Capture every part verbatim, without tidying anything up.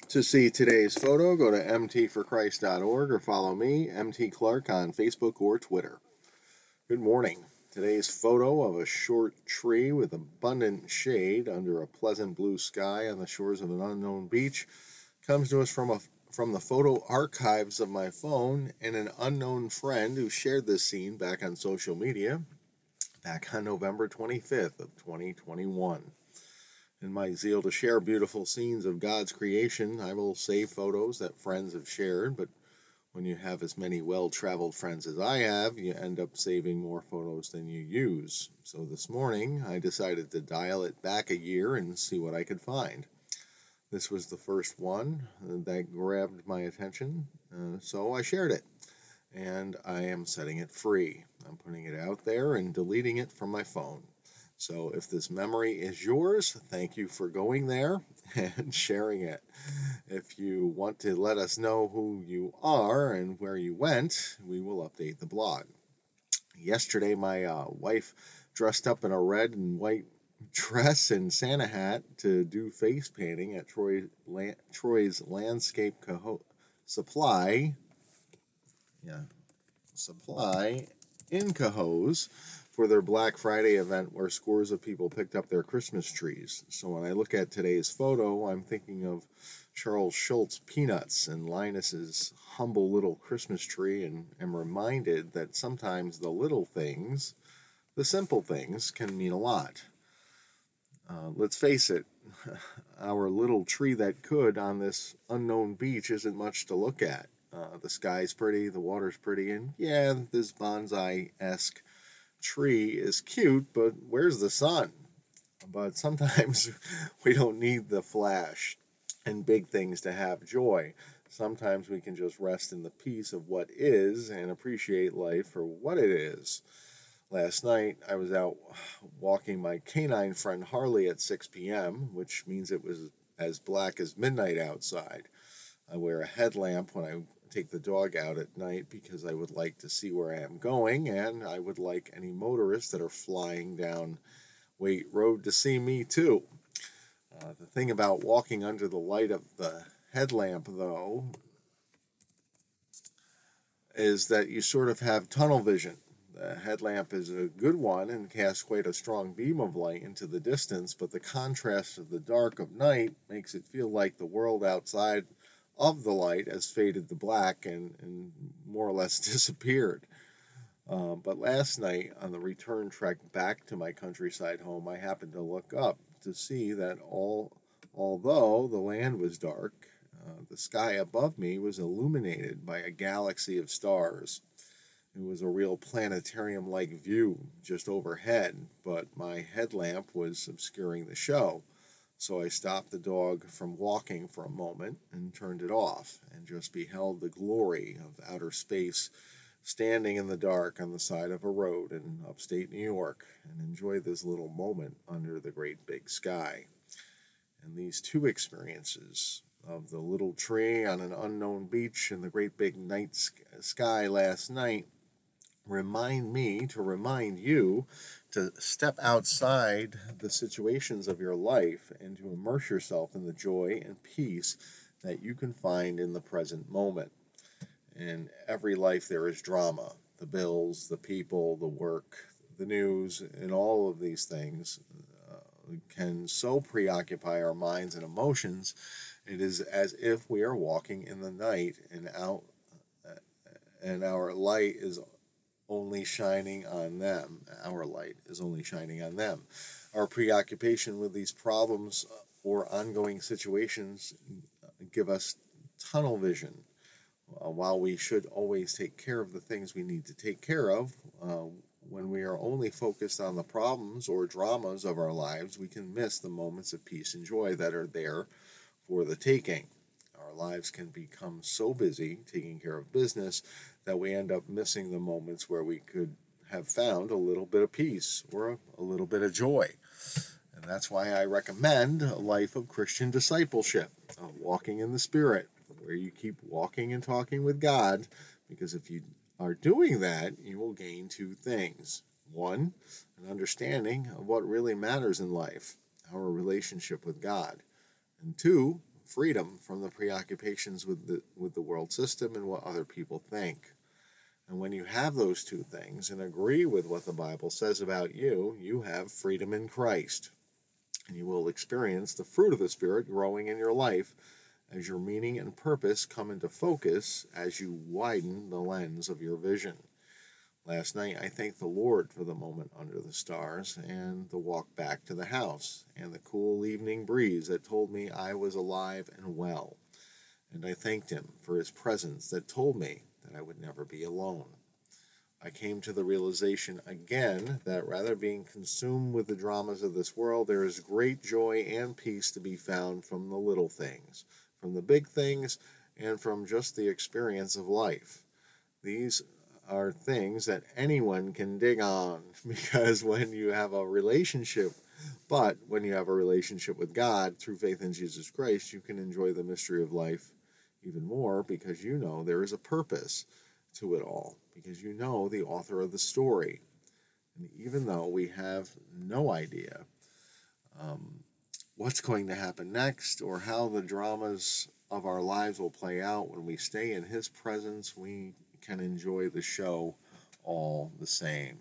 To see today's photo, go to m t for christ dot org or follow me, M T Clark, on Facebook or Twitter. Good morning. Today's photo of a short tree with abundant shade under a pleasant blue sky on the shores of an unknown beach comes to us from a from the photo archives of my phone and an unknown friend who shared this scene back on social media back on November twenty-fifth of twenty twenty-one. In my zeal to share beautiful scenes of God's creation, I will save photos that friends have shared, but when you have as many well-traveled friends as I have, you end up saving more photos than you use. So this morning, I decided to dial it back a year and see what I could find. This was the first one that grabbed my attention, uh, so I shared it, and I am setting it free. I'm putting it out there and deleting it from my phone. So if this memory is yours, thank you for going there and sharing it. If you want to let us know who you are and where you went, we will update the blog. Yesterday, my uh, wife dressed up in a red and white dress and Santa hat to do face painting at Troy, La- Troy's Landscape Caho- Supply. Yeah, Supply in Cohoes for their Black Friday event where scores of people picked up their Christmas trees. So when I look at today's photo, I'm thinking of Charles Schultz Peanuts and Linus's humble little Christmas tree, and am reminded that sometimes the little things, the simple things, can mean a lot. Uh, let's face it, our little tree that could on this unknown beach isn't much to look at. Uh, the sky's pretty, the water's pretty, and yeah, this bonsai-esque tree is cute, but where's the sun? But sometimes we don't need the flash and big things to have joy. Sometimes we can just rest in the peace of what is and appreciate life for what it is. Last night, I was out walking my canine friend Harley at six p.m., which means it was as black as midnight outside. I wear a headlamp when I take the dog out at night because I would like to see where I am going, and I would like any motorists that are flying down Waite Road to see me too. Uh, the thing about walking under the light of the headlamp, though, is that you sort of have tunnel vision. The headlamp is a good one and casts quite a strong beam of light into the distance, but the contrast of the dark of night makes it feel like the world outside of the light has faded to black and, and more or less disappeared. Uh, but last night, on the return trek back to my countryside home, I happened to look up to see that all, although the land was dark, uh, the sky above me was illuminated by a galaxy of stars. It was a real planetarium-like view just overhead, but my headlamp was obscuring the show. So I stopped the dog from walking for a moment and turned it off and just beheld the glory of outer space standing in the dark on the side of a road in upstate New York, and enjoyed this little moment under the great big sky. And these two experiences of the little tree on an unknown beach and the great big night sky last night remind me to remind you to step outside the situations of your life and to immerse yourself in the joy and peace that you can find in the present moment. In every life there is drama. The bills, the people, the work, the news, and all of these things uh, can so preoccupy our minds and emotions. It is as if we are walking in the night and out, uh, and our light is only shining on them. Our light is only shining on them. Our preoccupation with these problems or ongoing situations give us tunnel vision. Uh, while we should always take care of the things we need to take care of, uh, when we are only focused on the problems or dramas of our lives, we can miss the moments of peace and joy that are there for the taking. Our lives can become so busy taking care of business that we end up missing the moments where we could have found a little bit of peace or a, a little bit of joy. And that's why I recommend a life of Christian discipleship, uh, walking in the Spirit, where you keep walking and talking with God, because if you are doing that, you will gain two things. One, an understanding of what really matters in life, our relationship with God. And two, freedom from the preoccupations with the with the world system and what other people think. And when you have those two things and agree with what the Bible says about you, you have freedom in Christ. And you will experience the fruit of the Spirit growing in your life as your meaning and purpose come into focus as you widen the lens of your vision. Last night, I thanked the Lord for the moment under the stars and the walk back to the house and the cool evening breeze that told me I was alive and well. And I thanked Him for His presence that told me that I would never be alone. I came to the realization again that rather being consumed with the dramas of this world, there is great joy and peace to be found from the little things, from the big things, and from just the experience of life. These are things that anyone can dig on, because when you have a relationship, but when you have a relationship with God through faith in Jesus Christ, you can enjoy the mystery of life even more, because you know there is a purpose to it all, because you know the author of the story. And even though we have no idea um, what's going to happen next or how the dramas of our lives will play out, when we stay in His presence, we can enjoy the show all the same.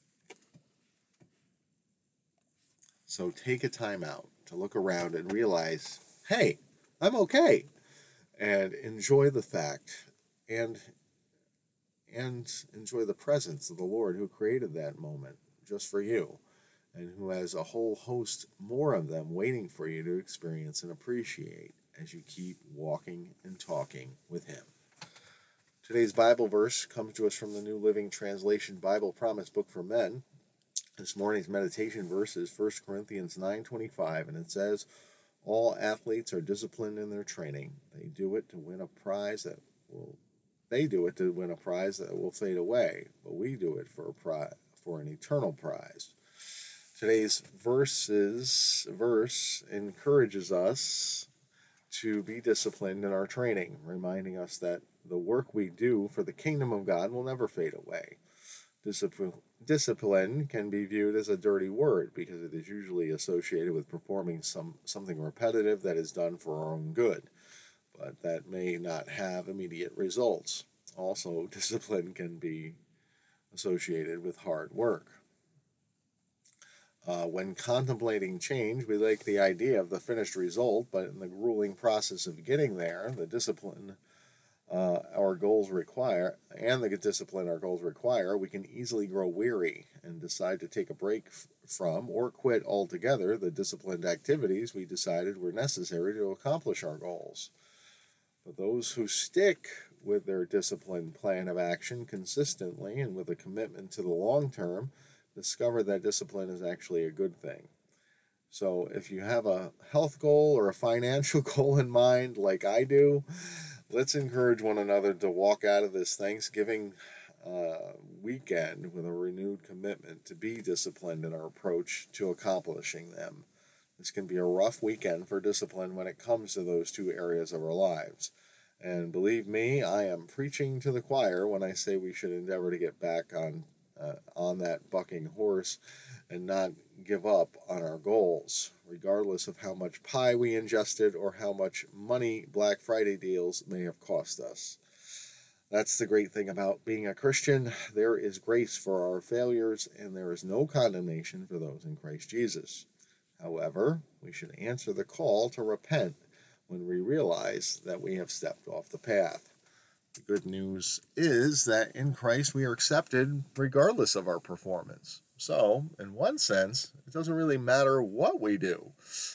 So take a time out to look around and realize, hey, I'm okay. And enjoy the fact and and enjoy the presence of the Lord who created that moment just for you, and who has a whole host more of them waiting for you to experience and appreciate as you keep walking and talking with Him. Today's Bible verse comes to us from the New Living Translation Bible Promise Book for Men. This morning's meditation verse is First Corinthians nine twenty-five, and it says, "All athletes are disciplined in their training. They do it to win a prize that will they do it to win a prize that will fade away, but we do it for a prize, for an eternal prize." Today's verses verse encourages us to be disciplined in our training, reminding us that the work we do for the kingdom of God will never fade away. Discipline, discipline can be viewed as a dirty word because it is usually associated with performing some something repetitive that is done for our own good, but that may not have immediate results. Also, discipline can be associated with hard work. Uh, when contemplating change, we like the idea of the finished result, but in the grueling process of getting there, the discipline uh, our goals require, and the discipline our goals require, we can easily grow weary and decide to take a break f- from or quit altogether the disciplined activities we decided were necessary to accomplish our goals. But those who stick with their disciplined plan of action consistently and with a commitment to the long term discover that discipline is actually a good thing. So if you have a health goal or a financial goal in mind, like I do, let's encourage one another to walk out of this Thanksgiving uh, weekend with a renewed commitment to be disciplined in our approach to accomplishing them. This can be a rough weekend for discipline when it comes to those two areas of our lives. And believe me, I am preaching to the choir when I say we should endeavor to get back on uh, on that bucking horse and not give up on our goals, regardless of how much pie we ingested or how much money Black Friday deals may have cost us. That's the great thing about being a Christian. There is grace for our failures, and there is no condemnation for those in Christ Jesus. However, we should answer the call to repent when we realize that we have stepped off the path. The good news is that in Christ we are accepted regardless of our performance. So, in one sense, it doesn't really matter what we do.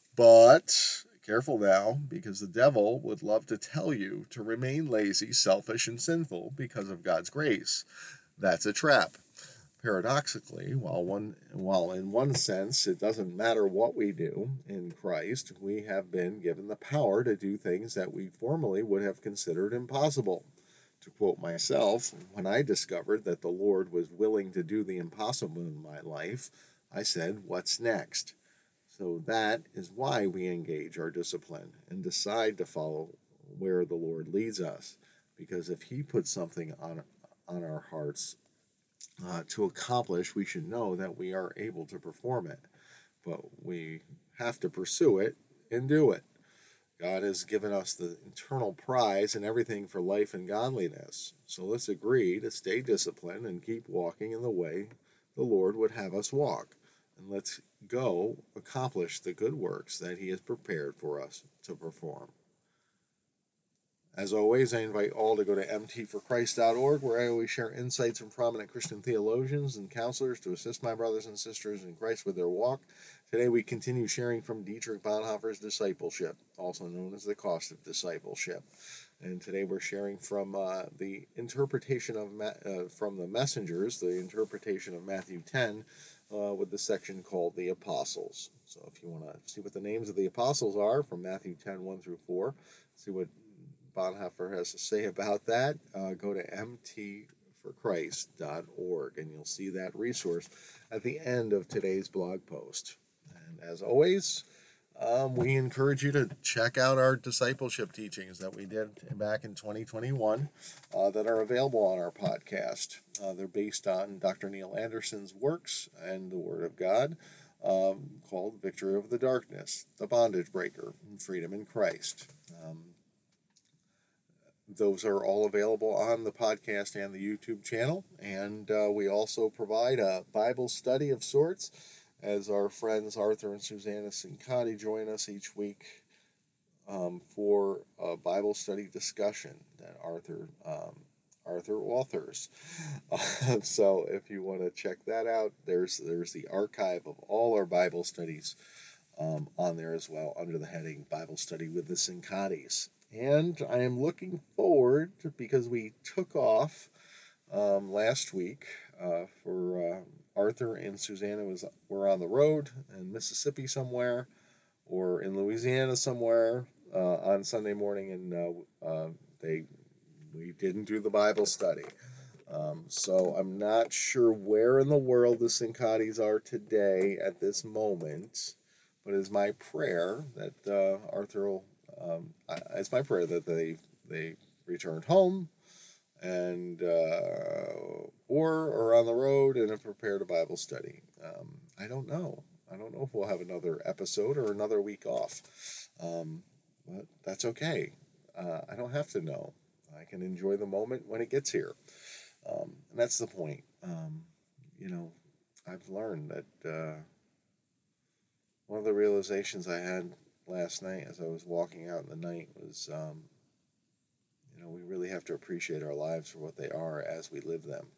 But, careful now, because the devil would love to tell you to remain lazy, selfish, and sinful because of God's grace. That's a trap. Paradoxically, while one, while in one sense it doesn't matter what we do in Christ, we have been given the power to do things that we formerly would have considered impossible. To quote myself, when I discovered that the Lord was willing to do the impossible in my life, I said, "What's next?" So that is why we engage our discipline and decide to follow where the Lord leads us. Because if He puts something on, on our hearts uh, to accomplish, we should know that we are able to perform it. But we have to pursue it and do it. God has given us the eternal prize and everything for life and godliness. So let's agree to stay disciplined and keep walking in the way the Lord would have us walk. And let's go accomplish the good works that He has prepared for us to perform. As always, I invite all to go to m t for christ dot org, where I always share insights from prominent Christian theologians and counselors to assist my brothers and sisters in Christ with their walk. Today, we continue sharing from Dietrich Bonhoeffer's Discipleship, also known as The Cost of Discipleship. And today, we're sharing from uh, the interpretation of Ma- uh, from the Messengers, the interpretation of Matthew ten, uh, with the section called The Apostles. So, if you want to see what the names of the apostles are from Matthew ten, one through four, see what Bonhoeffer has to say about that, uh, go to m t for christ dot org, and you'll see that resource at the end of today's blog post. And as always, um, we encourage you to check out our discipleship teachings that we did back in twenty twenty-one uh, that are available on our podcast. Uh, they're based on Doctor Neil Anderson's works and the Word of God, um, called Victory Over the Darkness, The Bondage Breaker, and Freedom in Christ. Um, Those are all available on the podcast and the YouTube channel. And uh, we also provide a Bible study of sorts, as our friends Arthur and Susanna Sincotti join us each week um, for a Bible study discussion that Arthur um, Arthur authors. Uh, so if you want to check that out, there's there's the archive of all our Bible studies um, on there as well, under the heading Bible Study with the Sincottis. And I am looking forward to, because we took off um, last week uh, for uh, Arthur and Susanna was were on the road in Mississippi somewhere, or in Louisiana somewhere uh, on Sunday morning, and uh, uh, they we didn't do the Bible study. Um, so I'm not sure where in the world the Sincottis are today at this moment, but it's my prayer that uh, Arthur will. Um, it's my prayer that they they returned home and uh, or are on the road and have prepared a Bible study. Um, I don't know. I don't know if we'll have another episode or another week off, um, but that's okay. Uh, I don't have to know. I can enjoy the moment when it gets here, um, and that's the point. Um, you know, I've learned that uh, one of the realizations I had last night as I was walking out in the night was, um, you know, we really have to appreciate our lives for what they are as we live them.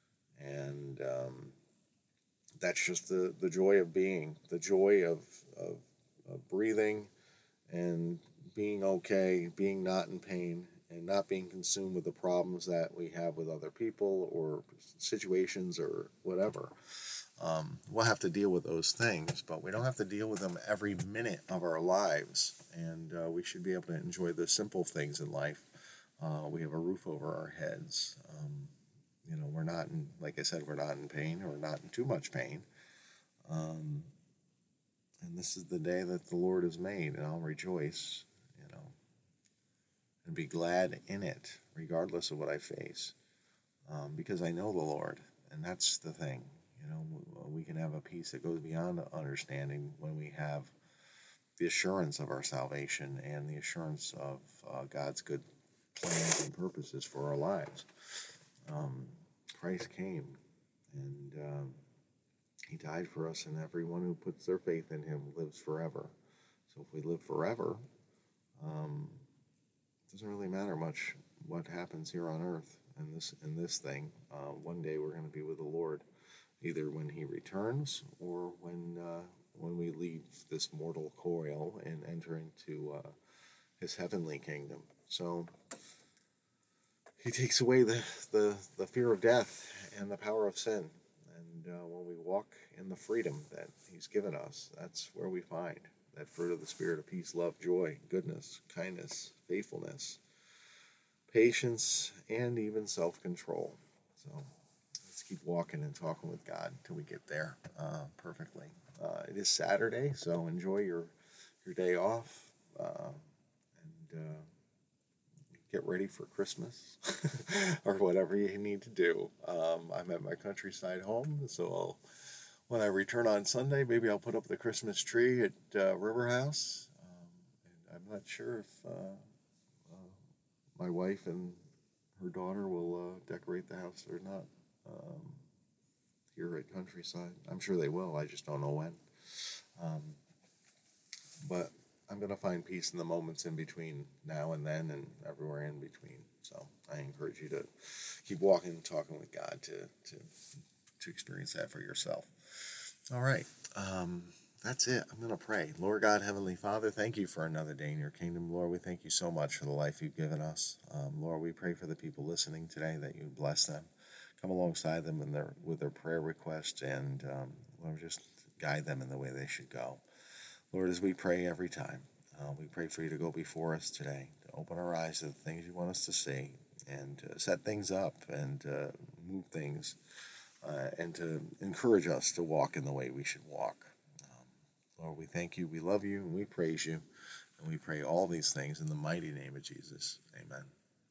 And um, that's just the, the joy of being, the joy of, of, of breathing and being okay, being not in pain, and not being consumed with the problems that we have with other people or situations or whatever. Um, we'll have to deal with those things, but we don't have to deal with them every minute of our lives. And uh, we should be able to enjoy the simple things in life. Uh, we have a roof over our heads. Um, you know, we're not in, like I said, we're not in pain, or not in too much pain. Um, and this is the day that the Lord has made, and I'll rejoice, you know, and be glad in it, regardless of what I face, um, because I know the Lord, and that's the thing. You know, we can have a peace that goes beyond understanding when we have the assurance of our salvation and the assurance of uh, God's good plans and purposes for our lives. Um, Christ came, and um, He died for us, and everyone who puts their faith in Him lives forever. So if we live forever, um, it doesn't really matter much what happens here on earth in this in this thing. Uh, one day we're going to be with the Lord, either when He returns or when uh, when we leave this mortal coil and enter into uh, His heavenly kingdom. So He takes away the, the, the fear of death and the power of sin. And uh, when we walk in the freedom that He's given us, that's where we find that fruit of the Spirit of peace, love, joy, goodness, kindness, faithfulness, patience, and even self-control. So let's keep walking and talking with God until we get there uh, perfectly. Uh, it is Saturday, so enjoy your your day off, uh, and uh, get ready for Christmas or whatever you need to do. Um, I'm at my countryside home, so I'll, when I return on Sunday, maybe I'll put up the Christmas tree at uh, River House. Um, and I'm not sure if uh, uh, my wife and her daughter will uh, decorate the house or not um, here at Countryside. I'm sure they will. I just don't know when. Um, but I'm going to find peace in the moments in between now and then and everywhere in between. So I encourage you to keep walking and talking with God to to, to experience that for yourself. All right. Um, that's it. I'm going to pray. Lord God, Heavenly Father, thank you for another day in your kingdom. Lord, we thank you so much for the life you've given us. Um, Lord, we pray for the people listening today that you bless them. Come alongside them in their, with their prayer requests and um, Lord, just guide them in the way they should go. Lord, as we pray every time, uh, we pray for you to go before us today, to open our eyes to the things you want us to see, and to set things up and uh, move things, uh, and to encourage us to walk in the way we should walk. Um, Lord, we thank you, we love you, and we praise you, and we pray all these things in the mighty name of Jesus. Amen.